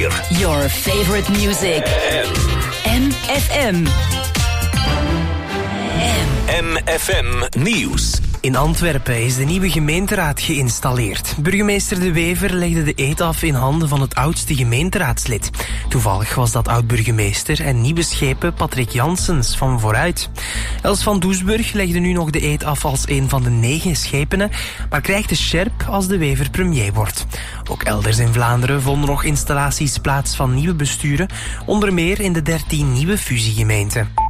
weer. Your favorite music. MFM. MFM Nieuws. In Antwerpen is de nieuwe gemeenteraad geïnstalleerd. Burgemeester De Wever legde de eed af in handen van het oudste gemeenteraadslid. Toevallig was dat oud-burgemeester en nieuwe schepen Patrick Janssens van Vooruit. Els van Doesburg legde nu nog de eed af als een van de 9 schepenen, maar krijgt de sjerp als De Wever premier wordt. Ook elders in Vlaanderen vonden nog installaties plaats van nieuwe besturen, onder meer in de 13 nieuwe fusiegemeenten.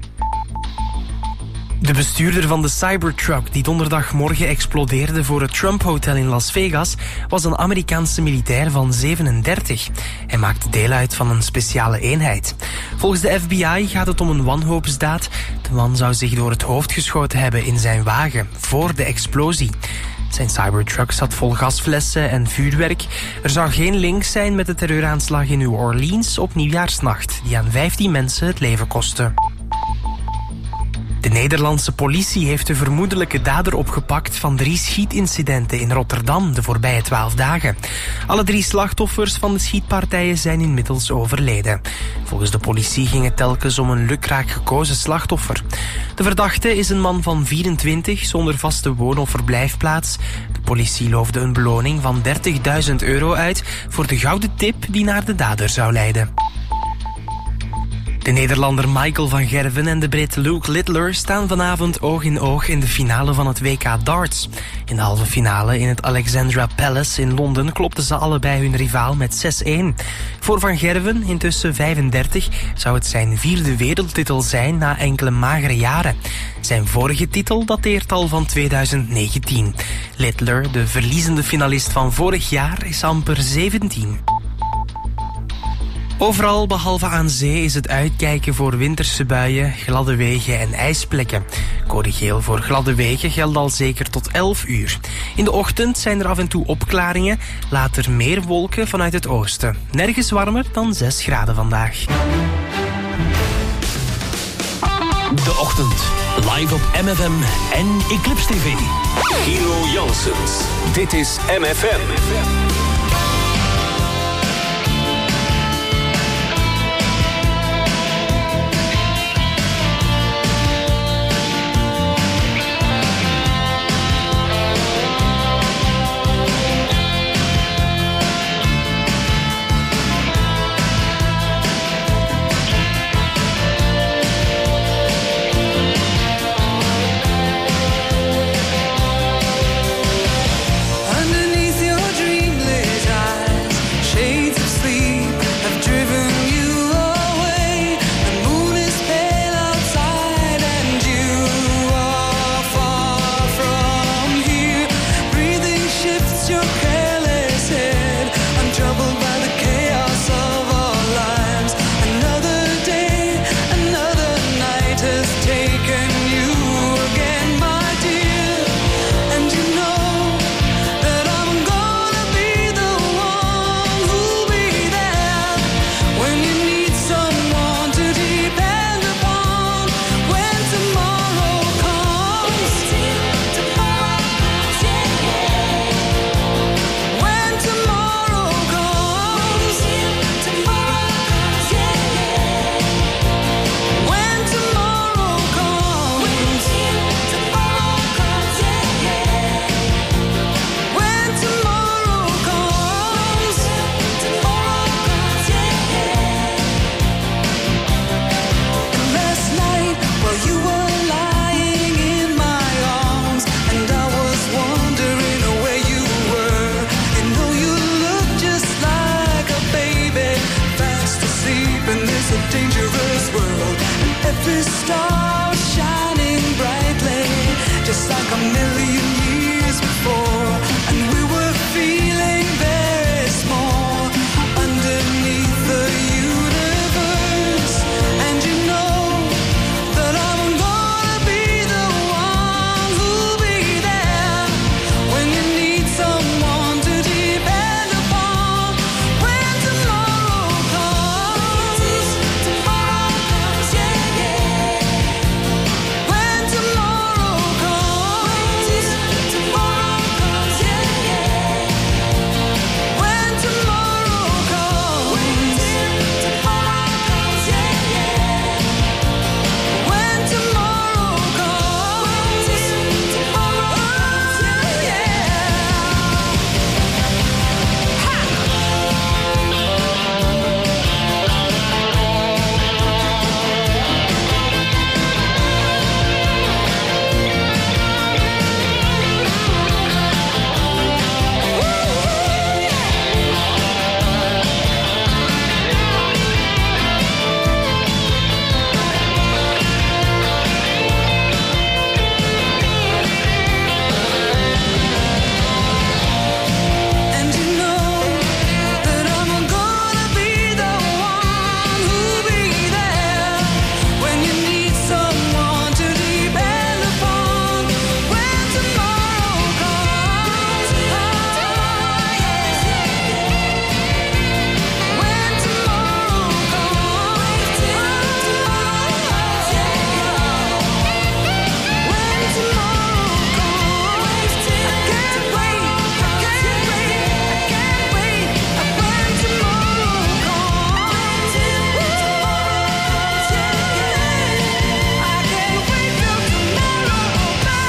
De bestuurder van de Cybertruck die donderdagmorgen explodeerde voor het Trump Hotel in Las Vegas was een Amerikaanse militair van 37. Hij maakte deel uit van een speciale eenheid. Volgens de FBI gaat het om een wanhoopsdaad. De man zou zich door het hoofd geschoten hebben in zijn wagen voor de explosie. Zijn Cybertruck zat vol gasflessen en vuurwerk. Er zou geen link zijn met de terreuraanslag in New Orleans op Nieuwjaarsnacht, die aan 15 mensen het leven kostte. De Nederlandse politie heeft de vermoedelijke dader opgepakt van 3 schietincidenten in Rotterdam de voorbije 12 dagen. Alle 3 slachtoffers van de schietpartijen zijn inmiddels overleden. Volgens de politie ging het telkens om een lukraak gekozen slachtoffer. De verdachte is een man van 24 zonder vaste woon- of verblijfplaats. De politie loofde een beloning van €30.000 uit voor de gouden tip die naar de dader zou leiden. De Nederlander Michael van Gerwen en de Brit Luke Littler staan vanavond oog in oog in de finale van het WK Darts. In de halve finale in het Alexandra Palace in Londen klopten ze allebei hun rivaal met 6-1. Voor Van Gerwen, intussen 35, zou het zijn 4e wereldtitel zijn na enkele magere jaren. Zijn vorige titel dateert al van 2019. Littler, de verliezende finalist van vorig jaar, is amper 17. Overal behalve aan zee is het uitkijken voor winterse buien, gladde wegen en ijsplekken. Code geel voor gladde wegen geldt al zeker tot 11 uur. In de ochtend zijn er af en toe opklaringen, later meer wolken vanuit het oosten. Nergens warmer dan 6 graden vandaag. De ochtend. Live op MFM en Eclipse TV. Gino Janssens. Dit is MFM.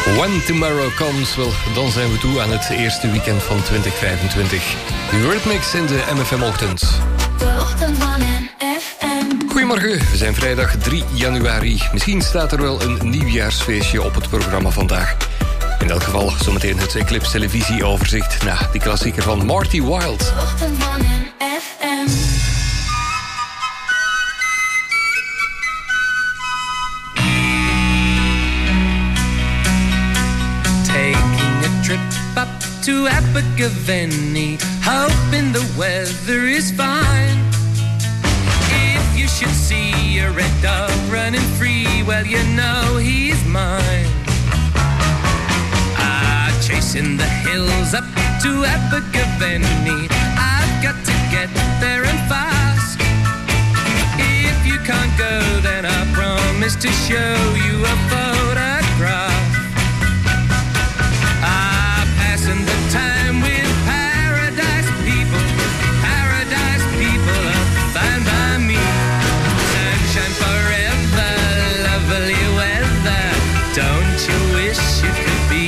When Tomorrow Comes, wel, dan zijn we toe aan het eerste weekend van 2025. Rhythmix in de MFM-ochtend. De ochtend van MFM. Goedemorgen, we zijn vrijdag 3 januari. Misschien staat er wel een nieuwjaarsfeestje op het programma vandaag. In elk geval zometeen het Eclipse televisieoverzicht na die klassieker van Marty Wilde. De ochtend van MFM. Taking a trip up to Abergavenny, hoping the weather is fine. If you should see a red dog running free, well, you know he's mine. Chasing the hills up to Abergavenny, I've got to get there and fast. If you can't go, then I promise to show you a photograph. I'm passing the time with paradise people are fine by me. Sunshine forever, lovely weather, don't you wish you could be?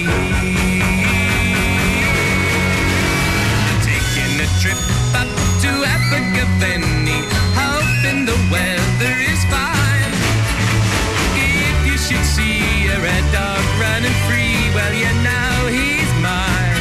Trip up to Abergavenny, hoping the weather is fine. If you should see a red dog running free, well, you know he's mine.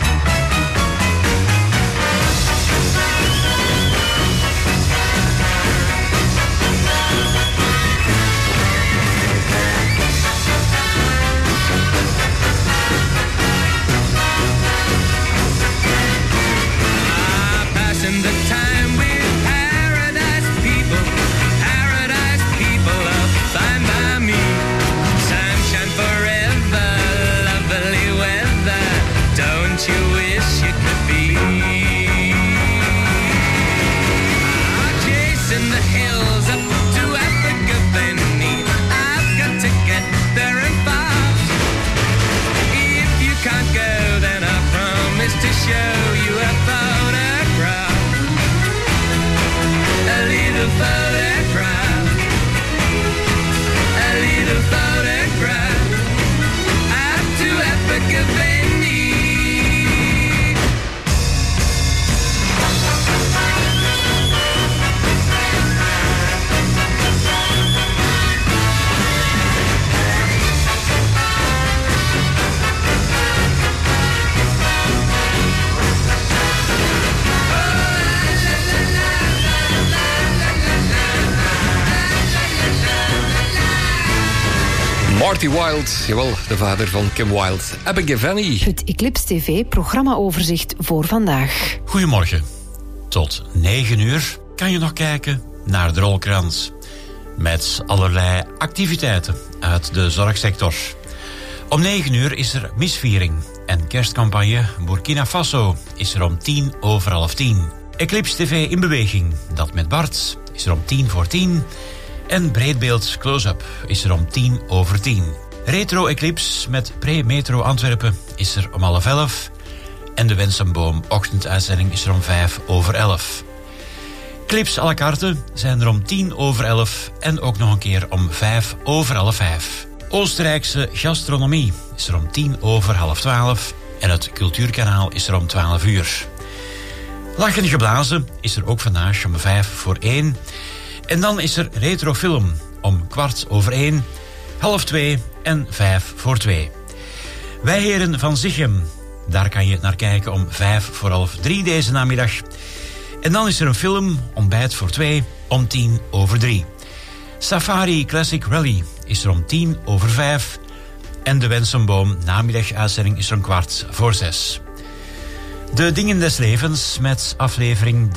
In the time with paradise people are fine by me. Sunshine forever, lovely weather, don't you wish you could be? Chasing the hills up to Abergavenny, I've got to get there and fast. If you can't go, then I promise to show you a photograph. A little photograph, a little photograph, up to Abergavenny. Marty Wilde, jawel, de vader van Kim Wilde. Abergavenny. Het Eclipse TV programmaoverzicht voor vandaag. Goedemorgen. Tot 9 uur kan je nog kijken naar de rolkrans. Met allerlei activiteiten uit de zorgsector. Om 9 uur is er misviering. En kerstcampagne Burkina Faso is er om 10:10. Eclipse TV in beweging, dat met Bart, is er om 10:10. En Breedbeeld Close-up is er om 10:10. Retro Eclipse met Pre-Metro Antwerpen is er om 11:30. En de Wensenboom ochtenduitzending is er om 11:05. Clips à la carte zijn er om 10:11 en ook nog een keer om 5:05. Oostenrijkse gastronomie is er om 10:11. En het Cultuurkanaal is er om 12 uur. Lachen geblazen is er ook vandaag om 1:05. En dan is er retrofilm om 1:15, 1:30 en 2:05. Wij heren van Zichem, daar kan je naar kijken om 2:55 deze namiddag. En dan is er een film, ontbijt voor 2, om 2:10. Safari Classic Rally is er om 5:10. En de Wensenboom namiddaguitzending is er om 5:15. De Dingen des Levens met aflevering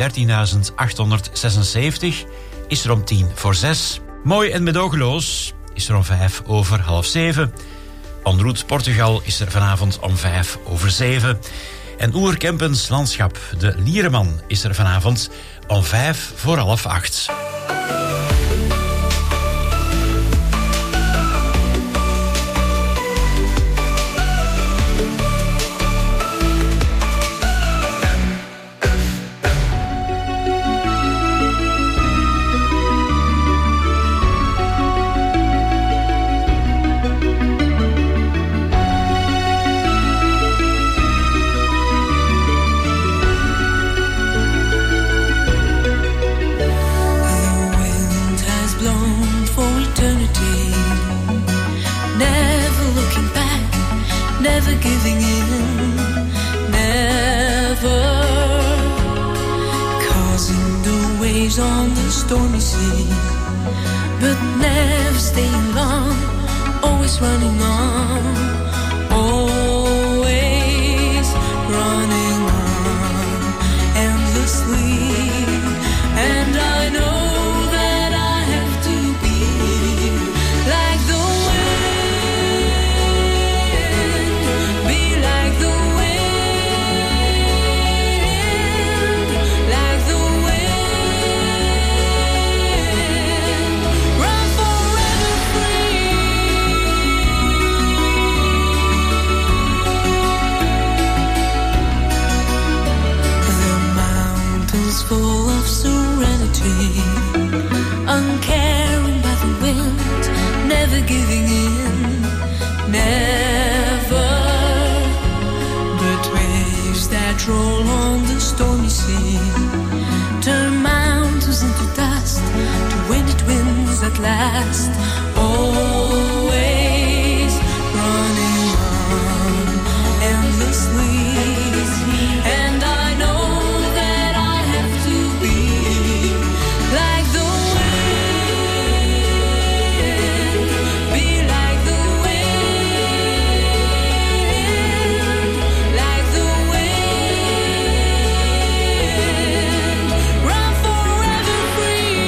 13.876 is er om 6:10. Mooi en medogeloos is er om 6:05. En route Portugal is er vanavond om 7:05. En Oerkempens Landschap, de Liereman, is er vanavond om 7:45. never giving in, never causing the waves on the stormy sea, but never staying long, always running on, always running on endlessly. And I know that I have to be like the wind, be like the wind, like the wind, run forever free. The mountains full of serenity, uncaring by the wind, never giving in, never. But waves that roll on the stormy sea turn mountains into dust to winded winds at last, always running on endlessly. And I know that I have to be like the wind, be like the wind, like the wind, run forever free.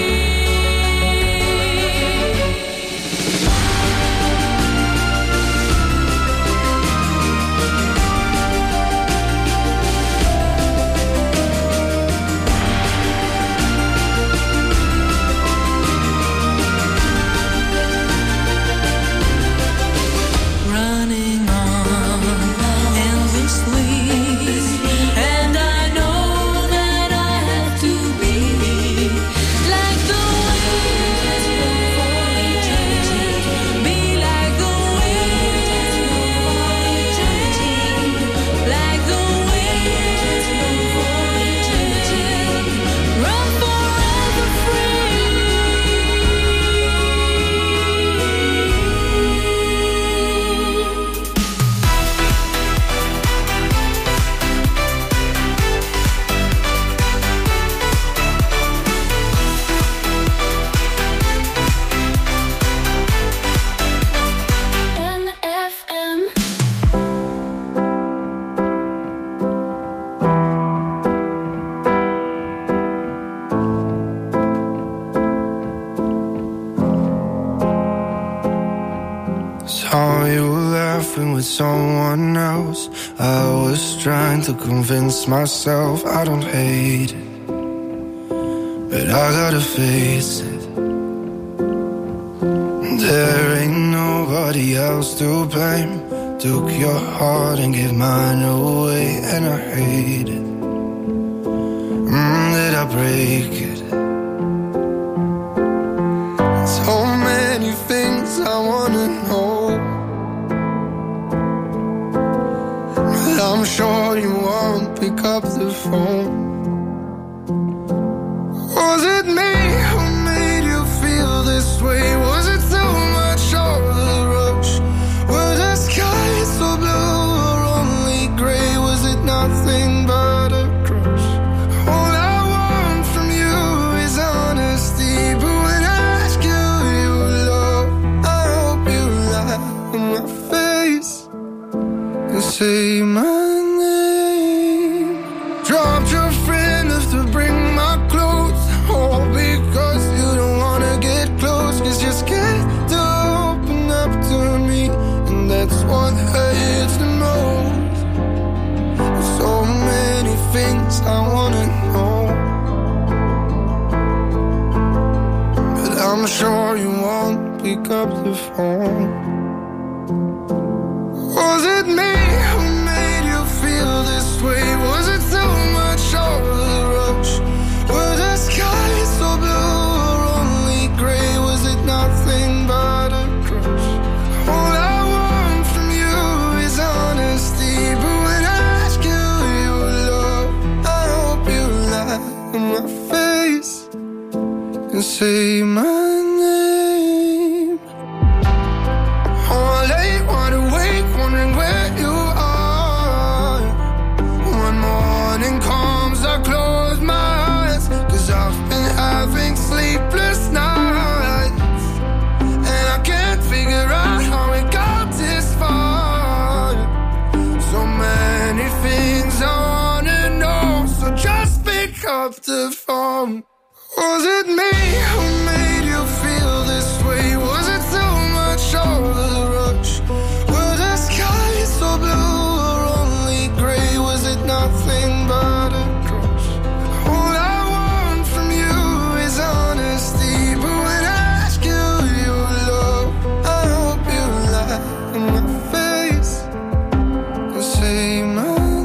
Running on endlessly, and I know that I have to be like the wind, be like the wind, like the wind, run forever free. NFM. Saw you laughing with someone else. I was trying to convince myself I don't hate it, but I gotta face it. There ain't nobody else to blame. Took your heart and gave mine away, and I hate it. Did I break it? So many things I wanna know, but I'm sure you won't pick up the phone. Was it me who made you feel this way? Was it too much of the rush? Were the skies so blue or only gray? Was it nothing but a crush? All I want from you is honesty, but when I ask you your love, I hope you lie in my face and say my name. Dropped your friend just to bring my clothes, all because you don't wanna get close. 'Cause you're scared to open up to me, and that's what hurts the most. There's so many things I wanna know, but I'm sure you won't pick up the phone. Was it me who made you feel this way? Was it too much of the rush? Were the skies so blue or only gray? Was it nothing but a crush? All I want from you is honesty, but when I ask you your love, I hope you lie in my face and say my name. All late, wide awake, wondering where you up the phone. Was it me who made you feel this way? Was it too much of a rush? Were the skies so blue or only gray? Was it nothing but a crush? All I want from you is honesty, but when I ask you your love, I hope you lie in my face and say my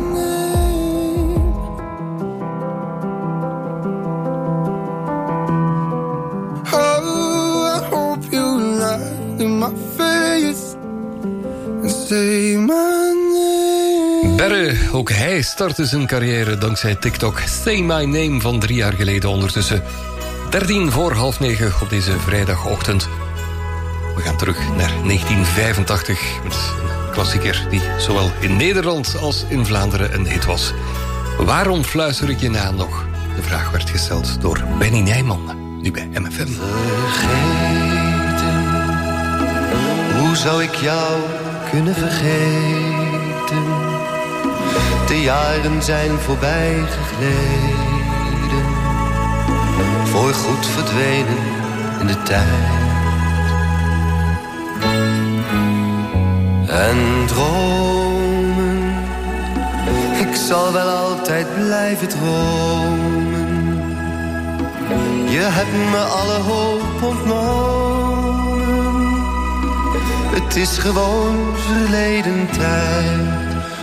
Berre, ook hij startte zijn carrière dankzij TikTok. Say My Name van 3 jaar geleden ondertussen. 9:13 op deze vrijdagochtend. We gaan terug naar 1985 met een klassieker die zowel in Nederland als in Vlaanderen een hit was. Waarom fluister ik je na nog? De vraag werd gesteld door Benny Nijman, nu bij MFM. Vergeten, hoe zou ik jou kunnen vergeten? De jaren zijn voorbij gegleden, voorgoed verdwenen in de tijd. En dromen, ik zal wel altijd blijven dromen. Je hebt me alle hoop ontnomen. Het is gewoon verleden tijd.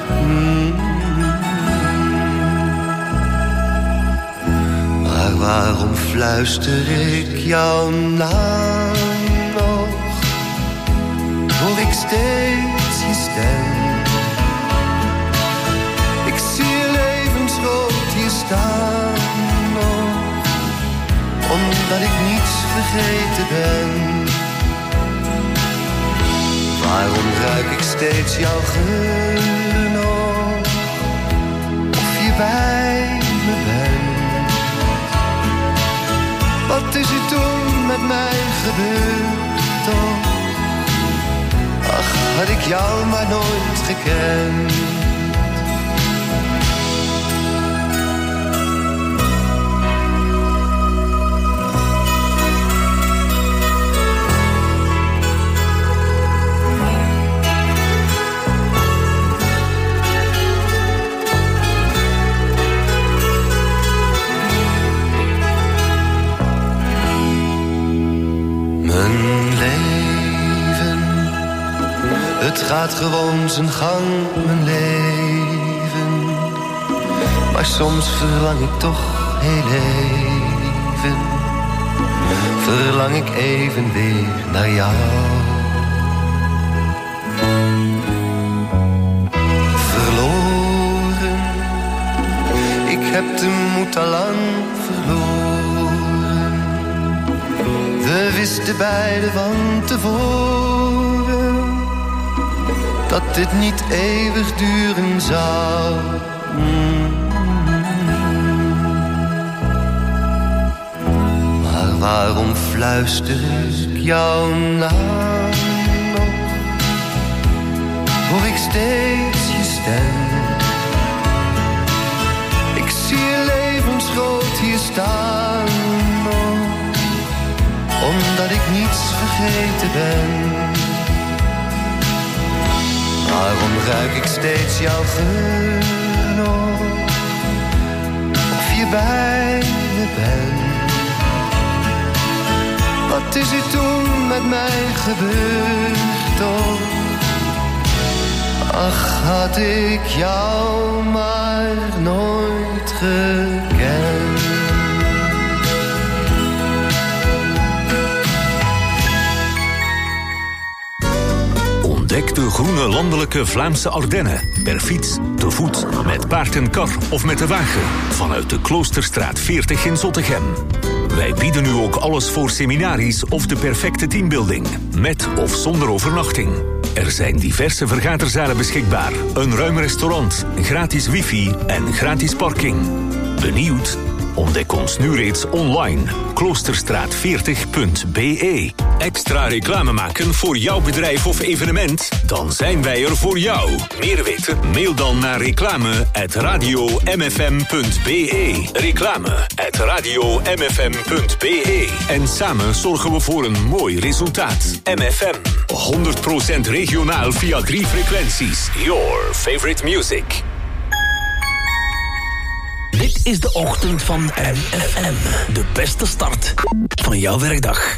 Maar waarom fluister ik jouw naam nog? Hoor ik steeds je stem. Ik zie je levensrood hier staan nog, omdat ik niets vergeten ben. Waarom ruik ik steeds jouw geur nog? Of je bij me bent? Wat is er toen met mij gebeurd toch? Ach, had ik jou maar nooit gekend. Het gaat gewoon zijn gang, mijn leven. Maar soms verlang ik toch heel even. Verlang ik even weer naar jou. Verloren, ik heb de moed al lang verloren. We wisten beiden van tevoren dat dit niet eeuwig duren zou. Maar waarom fluister ik jouw naam nog? Hoor ik steeds je stem. Ik zie je levensgroot hier staan nog, omdat ik niets vergeten ben. Waarom ruik ik steeds jouw geur nog? Of je bij me bent? Wat is er toen met mij gebeurd toch? Ach, had ik jou maar nooit gekend. Ontdek de groene landelijke Vlaamse Ardennen. Per fiets, te voet, met paard en kar of met de wagen. Vanuit de Kloosterstraat 40 in Zottegem. Wij bieden nu ook alles voor seminaries of de perfecte teambuilding. Met of zonder overnachting. Er zijn diverse vergaderzalen beschikbaar. Een ruim restaurant, gratis wifi en gratis parking. Benieuwd? Ontdek ons nu reeds online. Kloosterstraat40.be. extra reclame maken voor jouw bedrijf of evenement? Dan zijn wij er voor jou. Meer weten? Mail dan naar reclame@radiomfm.be. Reclame@radiomfm.be. En samen zorgen we voor een mooi resultaat. MFM. 100% regionaal via 3 frequenties. Your favorite music. Dit is de ochtend van MFM. De beste start van jouw werkdag.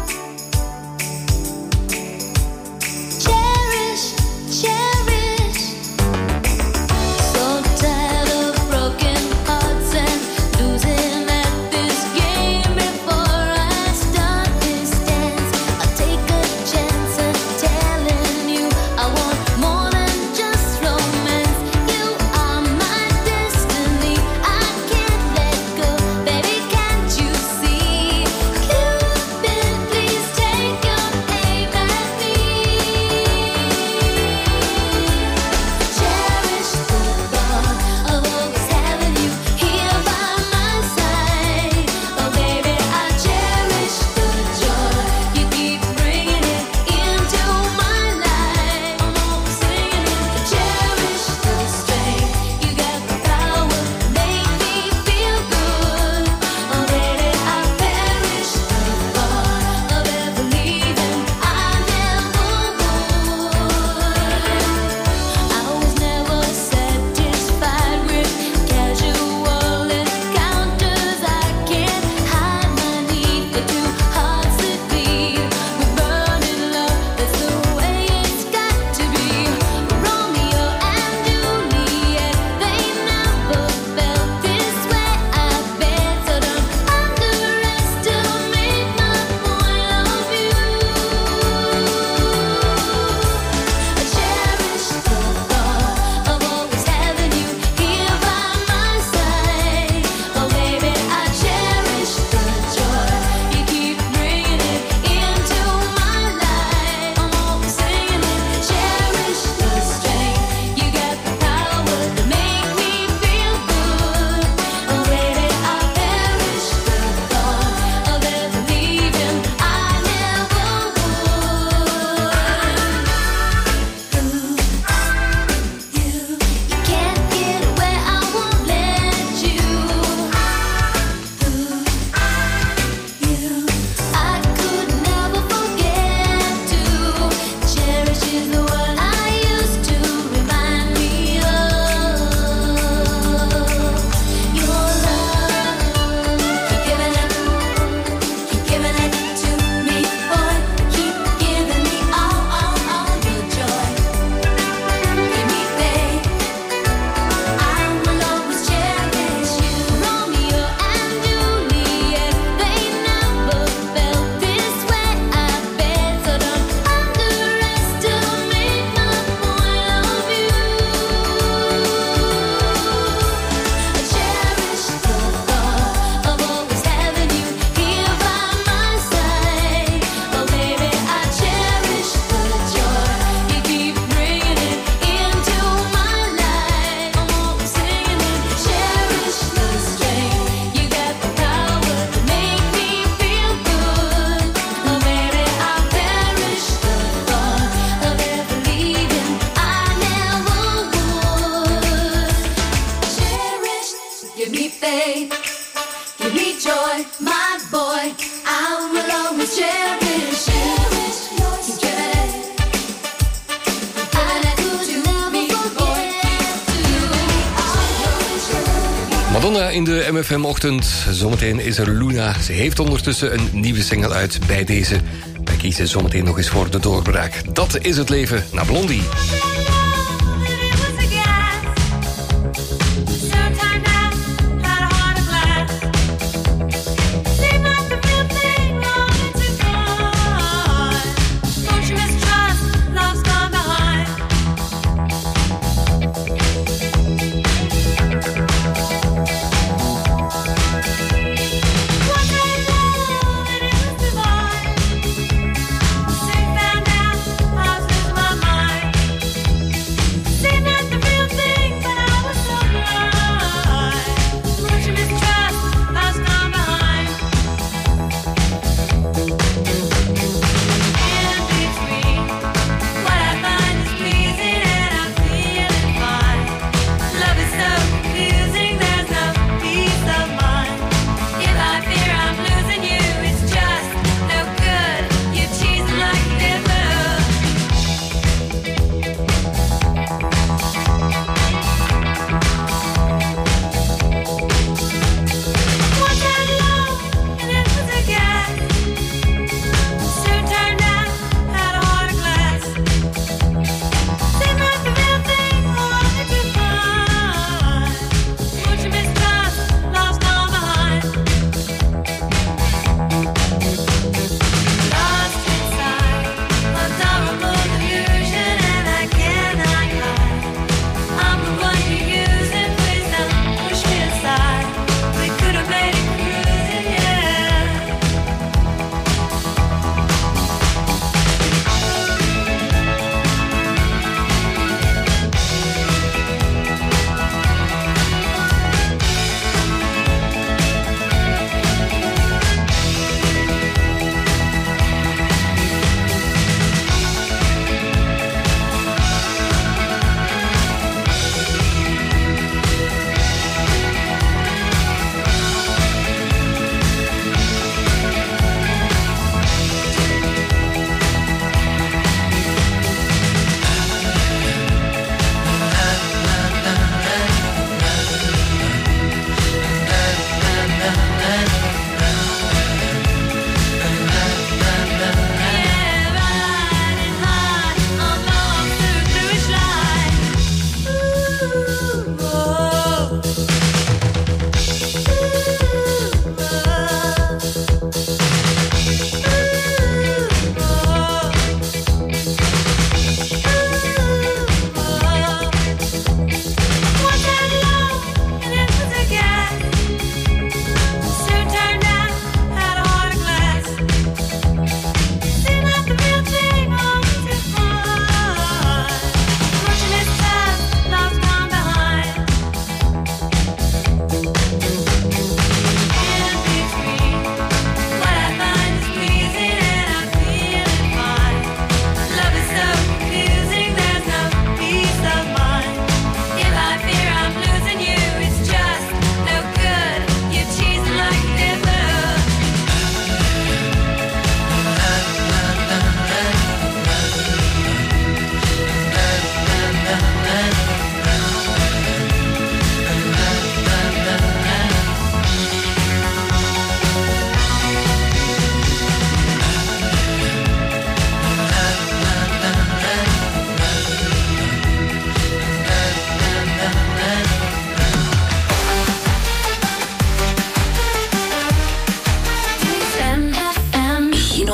Madonna in de MFM-ochtend. Zometeen is er Luna. Ze heeft ondertussen een nieuwe single uit bij deze. Wij kiezen zometeen nog eens voor de doorbraak. Dat is het leven naar Blondie.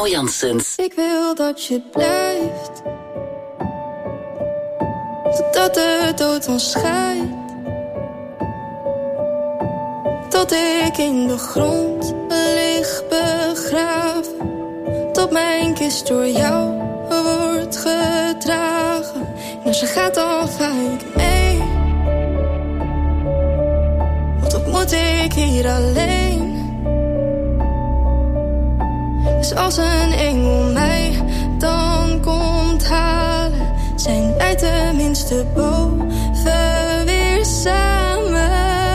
Paul Janssens. Ik wil dat je blijft, totdat de dood ons scheidt. Tot ik in de grond lig begraven, tot mijn kist door jou wordt gedragen. En als je gaat dan ga ik mee, want wat moet ik hier alleen? Dus als een engel mij dan komt halen, zijn wij tenminste boven weer samen.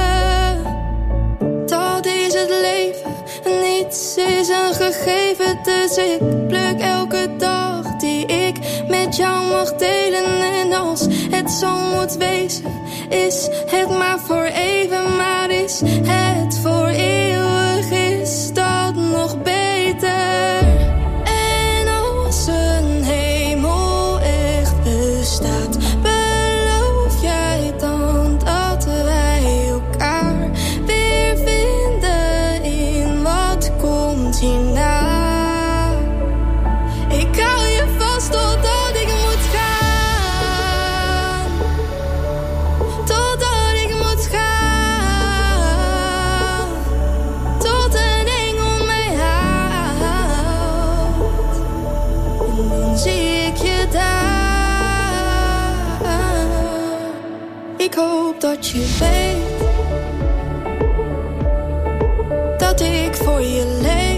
Dat is het leven, niets is een gegeven. Dus ik pluk elke dag die ik met jou mag delen. En als het zo moet wezen, is het maar voor even. Maar is het voor eeuwig, is dat nog beter. En als een hemel echt bestaat, beloof jij dan dat wij elkaar weer vinden in wat komt hierna? Ik hou je vast totdat ik moet gaan, totdat ik moet gaan, tot een engel mij haalt. En dan zie ik je daar. Ik hoop dat je weet dat ik voor je leef.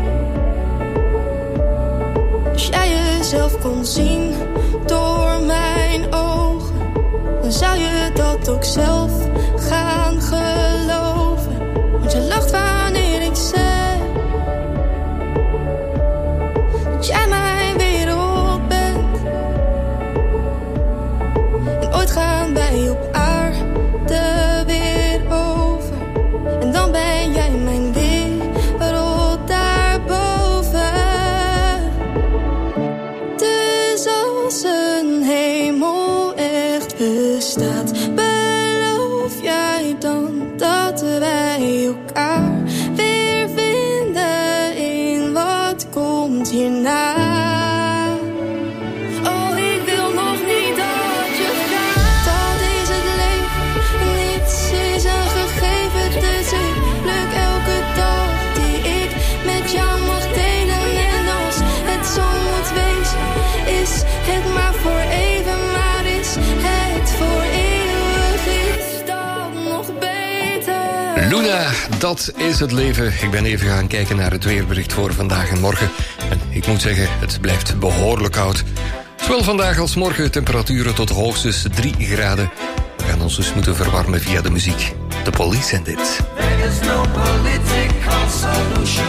Als jij jezelf kon zien door mijn ogen, dan zou je dat ook zelf gaan geloven. Want je lacht wanneer ik zeg dat jij mijn wereld bent. En ooit gaan wij op aarde weer over, en dan ben jij mijn wereld daarboven. Dus als een hemel echt bestaat, beloof jij dan dat wij elkaar weer vinden in wat komt hierna? Oh, ik wil nog niet dat je gaat. Dat is het leven, niets is een gegeven. Dus ik pluk elke dag die ik met jou mag delen. En als het zo moet wezen, is het maar voor even. Maar is het voor eeuwig, is dat nog beter? Luna, dat is het leven. Ik ben even gaan kijken naar het weerbericht voor vandaag en morgen. En ik moet zeggen, het blijft behoorlijk koud. Zowel vandaag als morgen temperaturen tot hoogstens 3 graden. We gaan ons dus moeten verwarmen via de muziek. The Police and It. There is no political solution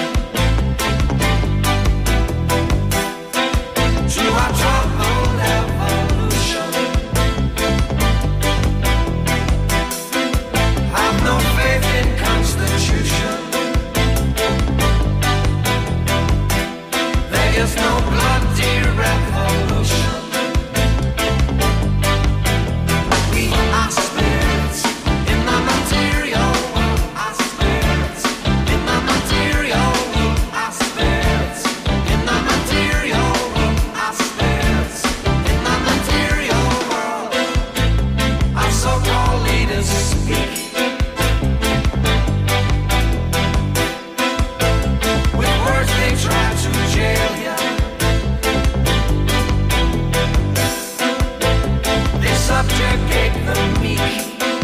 to our troubled evolution. Have no faith in Constitution. There is no bloody revolution. We are spirits in the material world. Our spirits in the material world. Our spirits in the material world. Our spirits in the material world. Our so-called leaders speak with words they try to jail you. They subjugate the meek.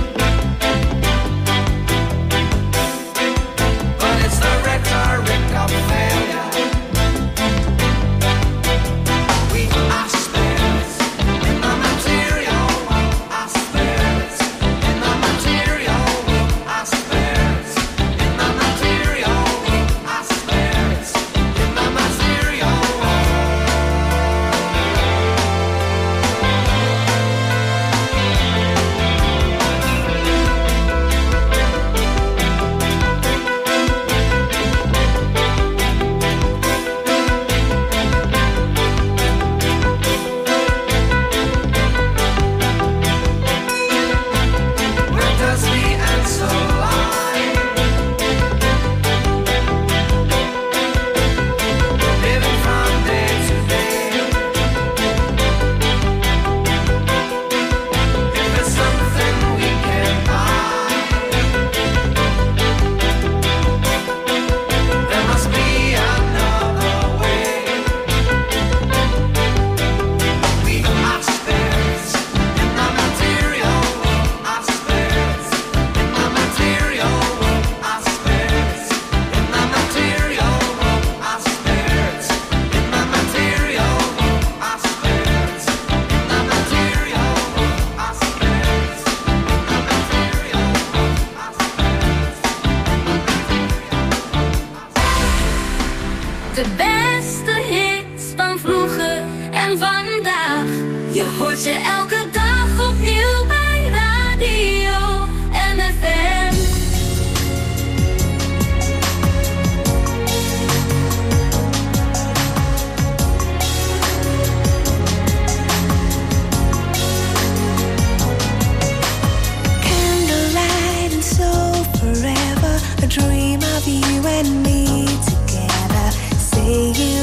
But it's the rhetoric of failure. We are spirits in the material world. Our spirits in the material world. Our spirits in the material world. Our spirits in the material world.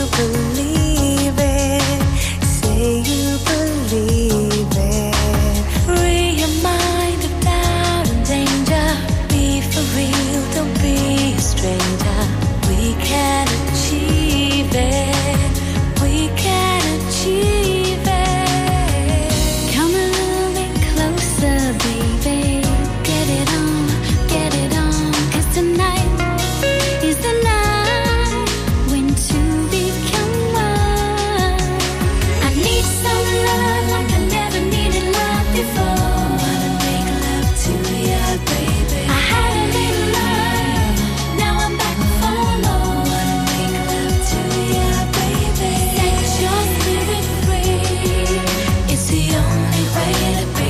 you believe it. Say you believe it. Free your mind of doubt and danger. Be for real, don't be a stranger. We can achieve it. We can achieve it. Come a little bit closer, baby. Get it on, get it on. 'Cause tonight is the night when two become one. I need some love like I never needed love before. Wanna make love to ya, baby. I had a little love, now I'm back for more. Wanna make love to ya, baby. Set your spirit free. It's the only way to be.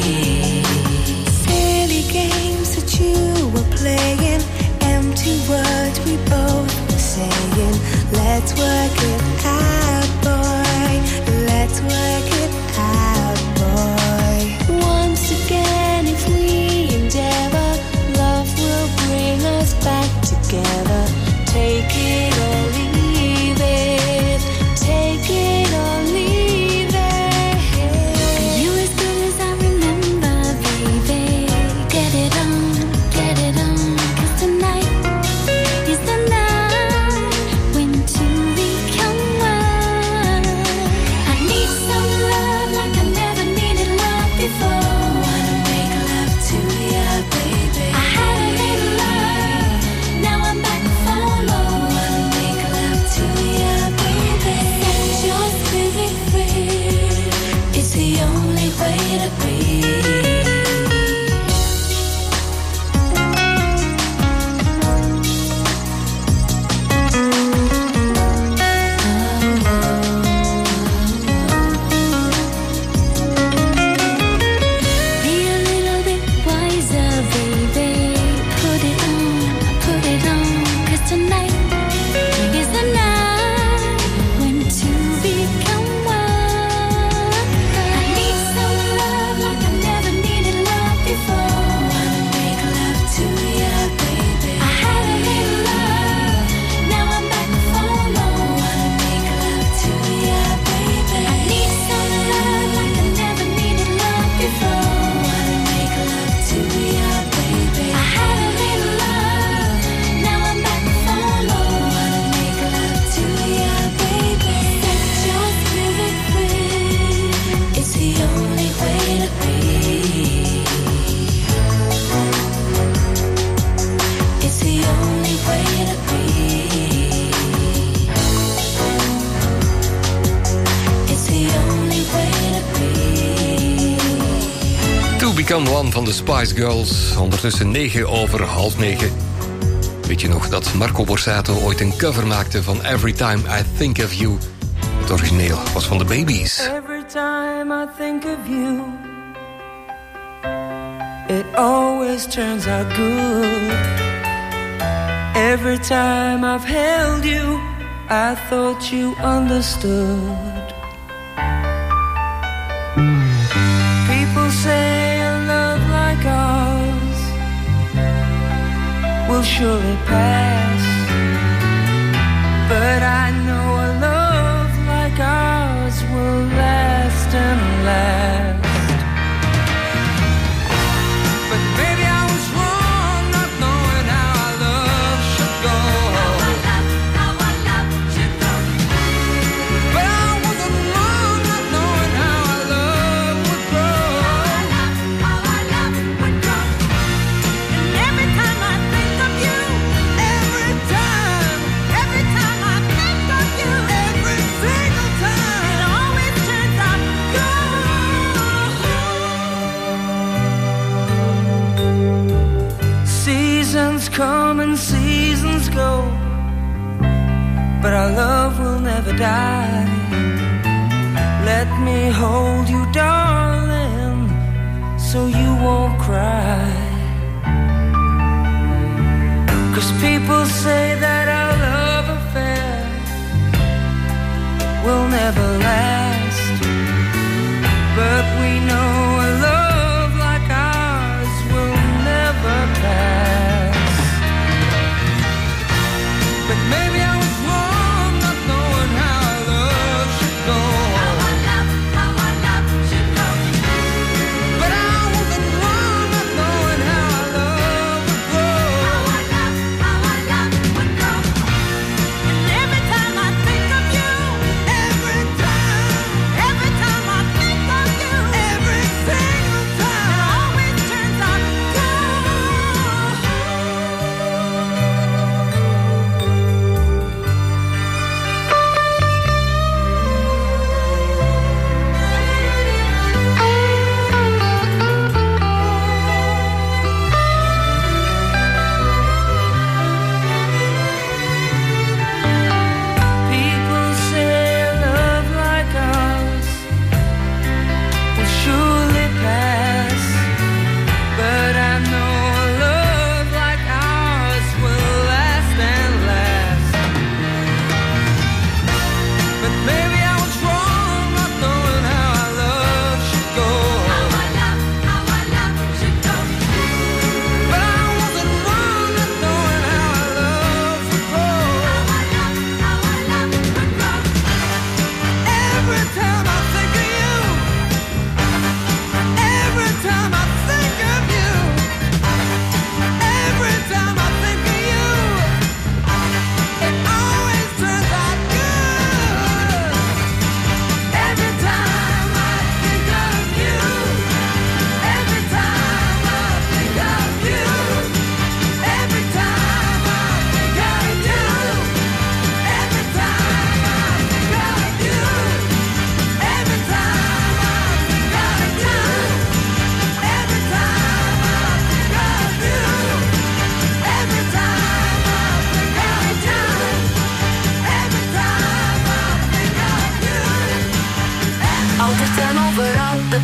Silly games that you were playing, empty words we both were saying. Let's work it out, boy. Let's work it out, boy. Once again, if we endeavor, love will bring us back together. Take it or leave it. Take it or leave it. You as good as I remember, baby. Get it on, get it on. 'Cause tonight is the night when two become one. I need some love like I never needed love before. Wanna make love to ya, baby. I had a little love, now I'm back for more. Wanna make love to ya, baby. Set your spirit free. It's the only way to be. Be a little bit wiser, baby. Put it on. 'Cause tonight is the night when two become one. I need some love like I never needed love before. Wanna make love to ya, baby. I had a little love, now I'm back for more. Wanna make love to ya, baby. I need some love like I never needed love before. Wanna make love to ya, baby. I had a little love, now I'm back for more. Wanna make love to ya, baby. Set your spirit free. It's the only way to be. It's the only way to be. It's the only way to be. To Become One van de Spice Girls. Ondertussen 9:09. Weet je nog dat Marco Borsato ooit een cover maakte van Every Time I Think of You? Het origineel was van de Babies. Every time I think of you, it always turns out good. Every time I've held you, I thought you understood. People say a love like ours will surely pass, but I know a love like ours will last and last. But maybe I was wrong not knowing how our love should go. How our love should go. But I wasn't wrong not knowing how our love would grow. How our love would grow. And every time I think of you, every time I think of you, every single time, it always turns out good. Seasons come and seasons go, but our love will never die. Let me hold you, darling, so you won't cry. 'Cause people say that our love affair will never last, but we know a love like ours will never pass. But maybe I was wrong not knowing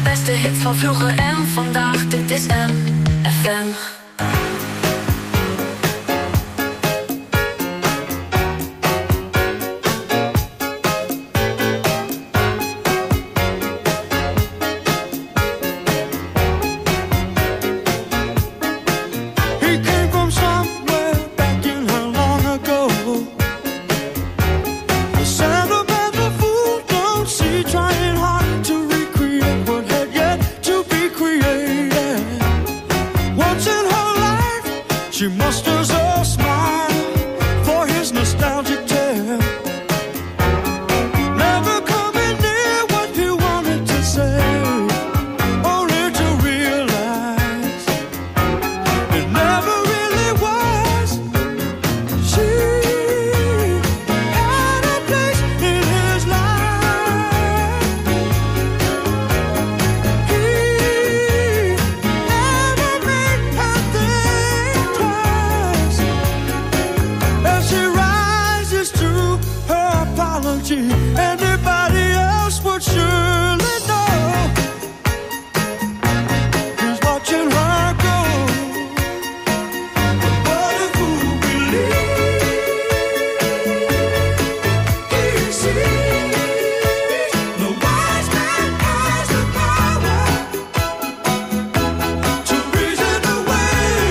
beste hits van vroeger en vandaag. Dit is MFM. He came from somewhere back in her long ago. The sound of the fool don't see, trying hard to recreate what had yet to be created. Once in her life, she musters a smile for his nostalgic tale. Never coming near what he wanted to say, only to realize it never really was. She had a place in his life. He never made her think twice. As she rises to her apology, anybody else would surely know. He's watching her go. What a fool believes he sees. The wise man has the power to reason away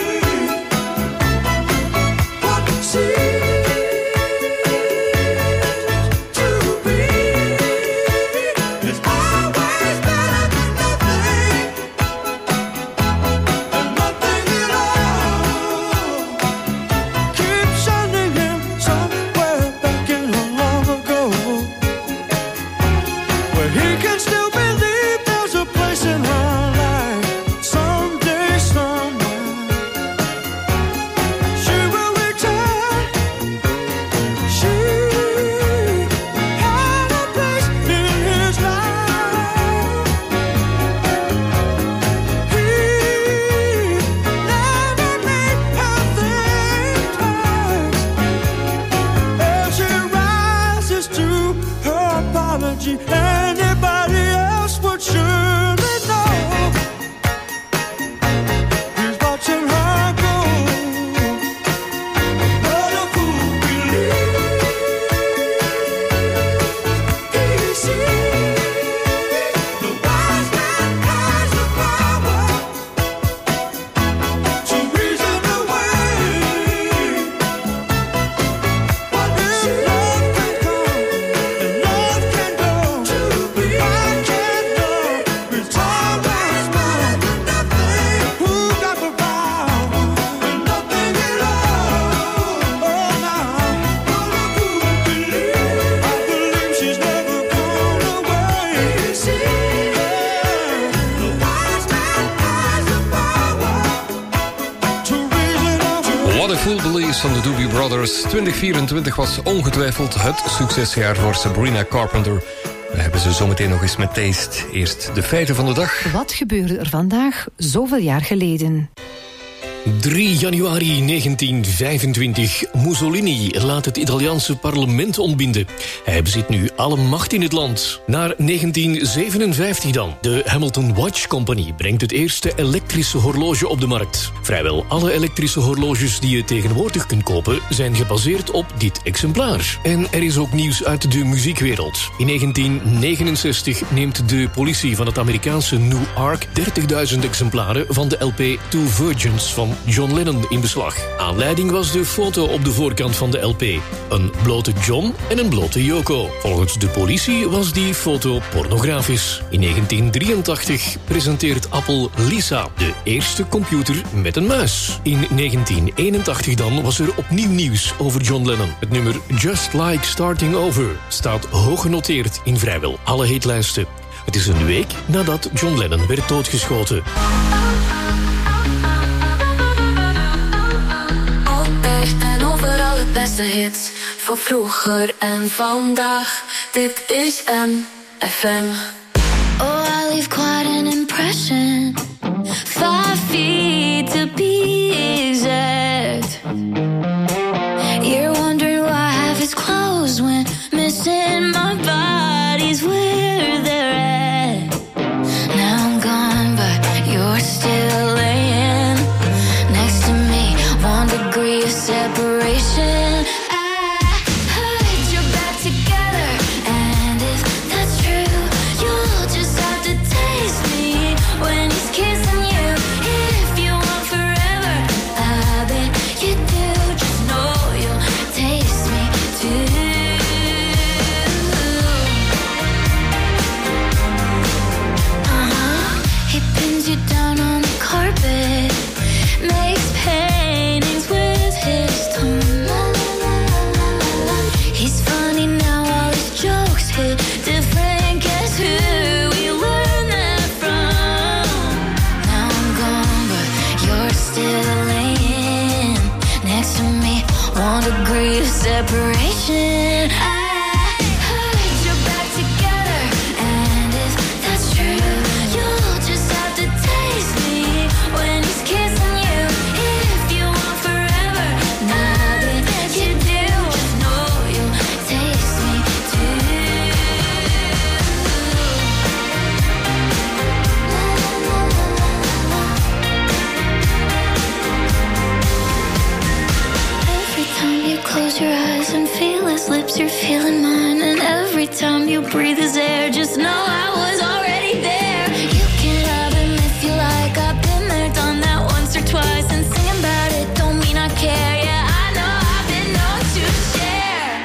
what seems to be is always better than nothing, and nothing at all. Keep sending him somewhere back in her long ago, where he can still believe there's a place in her life. Someday, somewhere, she will return. She had a place in his life. He never made her think twice. As she rises to her apology, anybody else would surely know. He's watching her go. What a fool believes he sees. The wise man has the power to reason away what seems. Love can come and love can go. To be I can't know. It's always better than nothing. Who got the power and nothing at all? Oh, now what a fool believes. I believe she's never gone away. He sees. The wise man has the power to reason away. What a Fool Believes van de Doobie Brothers. 2024 was ongetwijfeld het succesjaar voor Sabrina Carpenter. We hebben ze zometeen nog eens met Taste. Eerst de feiten van de dag. Wat gebeurde er vandaag, zoveel jaar geleden? 3 januari 1925. Mussolini laat het Italiaanse parlement ontbinden. Hij bezit nu alle macht in het land. Naar 1957 dan. De Hamilton Watch Company brengt het eerste elektrische horloge op de markt. Vrijwel alle elektrische horloges die je tegenwoordig kunt kopen zijn gebaseerd op dit exemplaar. En er is ook nieuws uit de muziekwereld. In 1969 neemt de politie van het Amerikaanse Newark 30.000 exemplaren van de LP Two Virgins van John Lennon in beslag. Aanleiding was de foto op de voorkant van de LP. Een blote John en een blote Yoko. Volgens de politie was die foto pornografisch. In 1983 presenteert Apple Lisa, de eerste computer met een muis. In 1981 dan was er opnieuw nieuws over John Lennon. Het nummer Just Like Starting Over staat hoog genoteerd in vrijwel alle hitlijsten. Het is een week nadat John Lennon werd doodgeschoten. Altijd en overal het beste hits. Van vroeger en vandaag. Dit is MFM. Oh, I leave quite an impression. 5 feet to be exact. You're wondering why half is closed when missing my body's where they're at. separation. I heard you're back together, and if that's true, you'll just have to taste me when he's kissing you. If you want forever, I bet you do. Just know you'll taste me too. He pins you down on the carpet, makes paintings with his tongue. He's funny now, all his jokes hit different. Guess who we learned that from? Now I'm gone, but you're still laying next to me. 1 degree of separation. I heard you're back together, and if that's true, you'll just have to taste me when he's kissing you. If you want forever, now that you do, just know you'll taste me too. Every time you close your eyes and feel his lips, you're feeling mine. And every time you breathe his air, just know I was already there. You can have him if you like. I've been there, done that once or twice. And singing about it don't mean I care. Yeah, I know I've been known to share.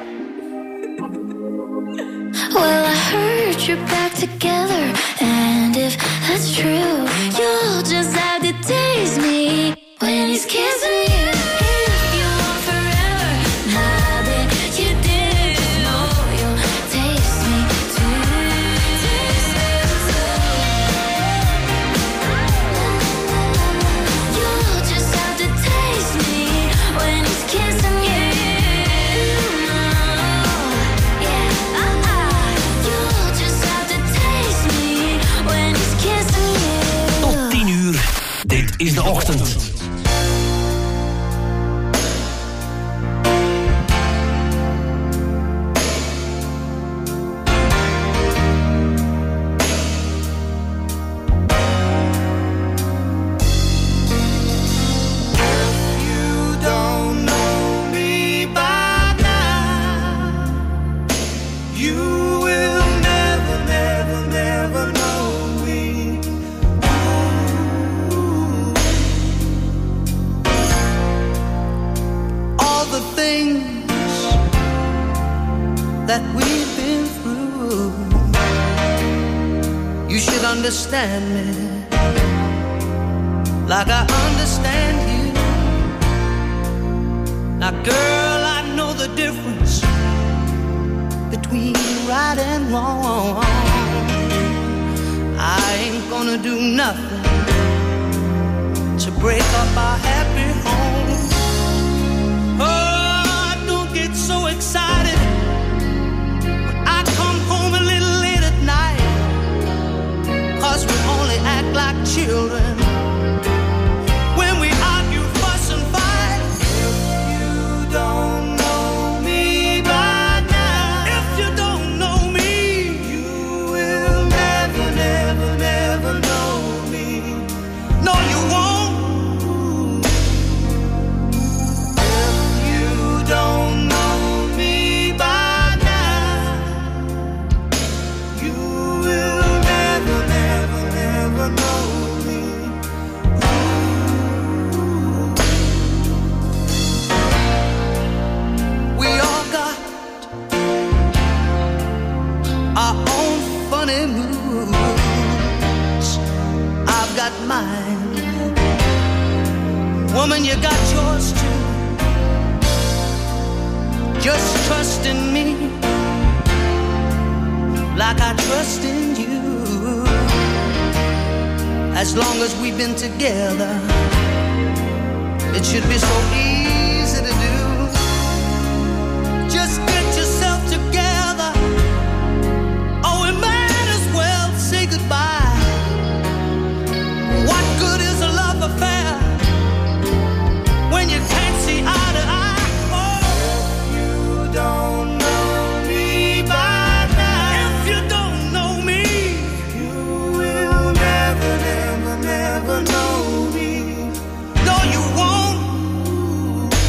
Well, I heard you're back together, and if that's true, you'll just have to taste me when he's kissing you. If you want forever, now that you do, know you'll taste me too. You'll just have to taste me when he's kissing you. Yeah, you'll just have to taste me when he's kissing you. Tot 10 uur. Dit is de ochtend. You don't know me by now. You will never, never, never know me. All the things that we've been through, you should understand me like I understand you. Now, girl, I know the difference between right and wrong. I ain't gonna do nothing to break up our happy home. Oh, don't get so excited when I come home a little late at night, 'cause we only act like children when we argue, fuss and fight. You don't know me by now. If you don't know me, you will never, never, never know me. No, you won't. If you don't know me by now, you will never, never, never know me. We all got our own funny moods. I've got mine. Woman, you got yours too. Just trust in me like I trust in you. As long as we've been together, it should be so easy to do. Just get yourself together. Oh, we might as well say goodbye. What good is a love affair when you can't see eye to eye? Oh, if you don't know me by now, if you don't know me, you will never, never, never know me. No, you won't.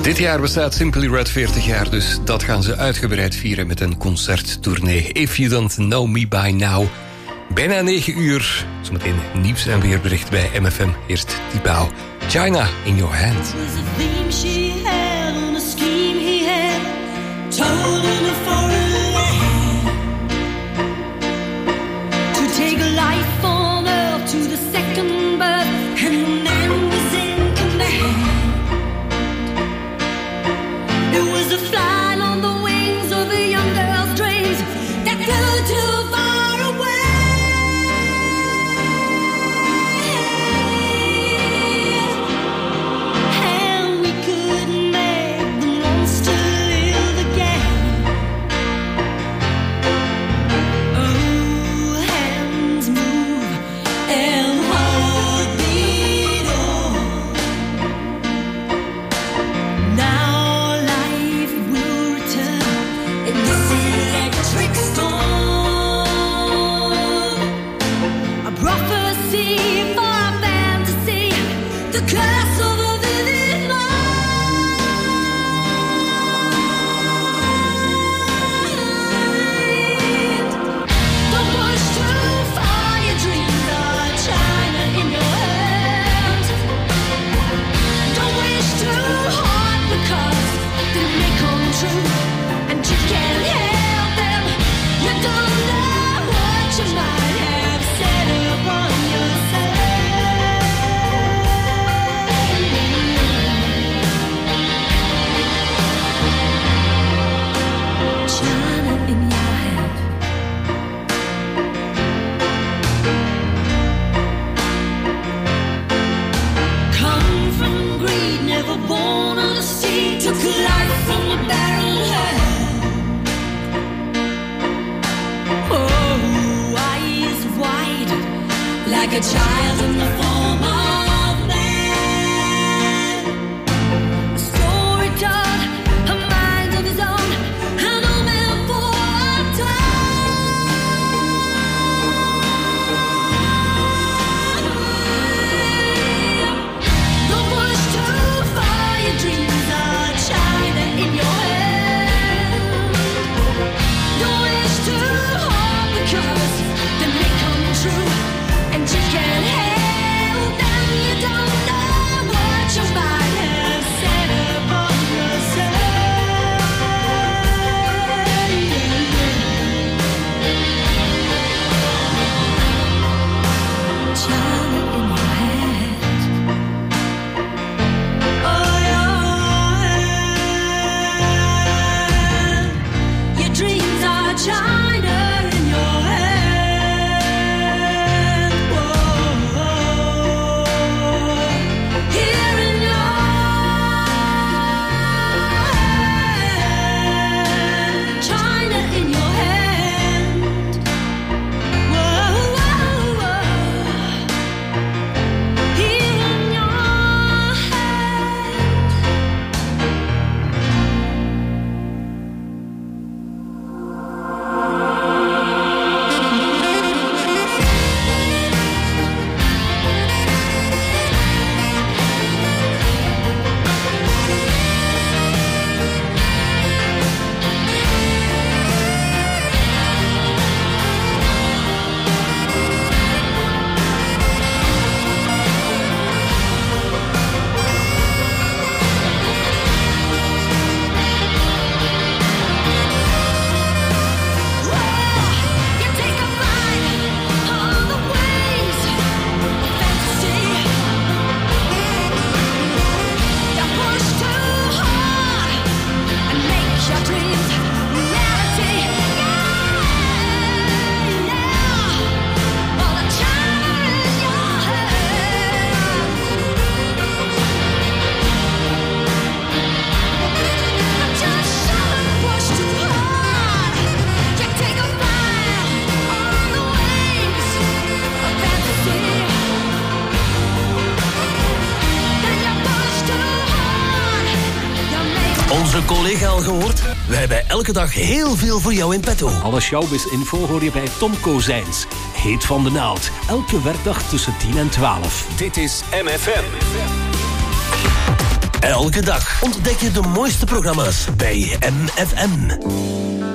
Dit jaar bestaat Simply Red 40 jaar, dus dat gaan ze uitgebreid vieren met een concerttournee. If You Don't Know Me By Now. Bijna 9 uur. Zometeen nieuws en weerbericht bij MFM. Eerst Tipao. China in Your Hand. Onze collega al gehoord? Wij hebben elke dag heel veel voor jou in petto. Alle showbiz-info hoor je bij Tom Kozijns. Heet van de naald. Elke werkdag tussen 10 en 12. Dit is MFM. Elke dag ontdek je de mooiste programma's bij MFM.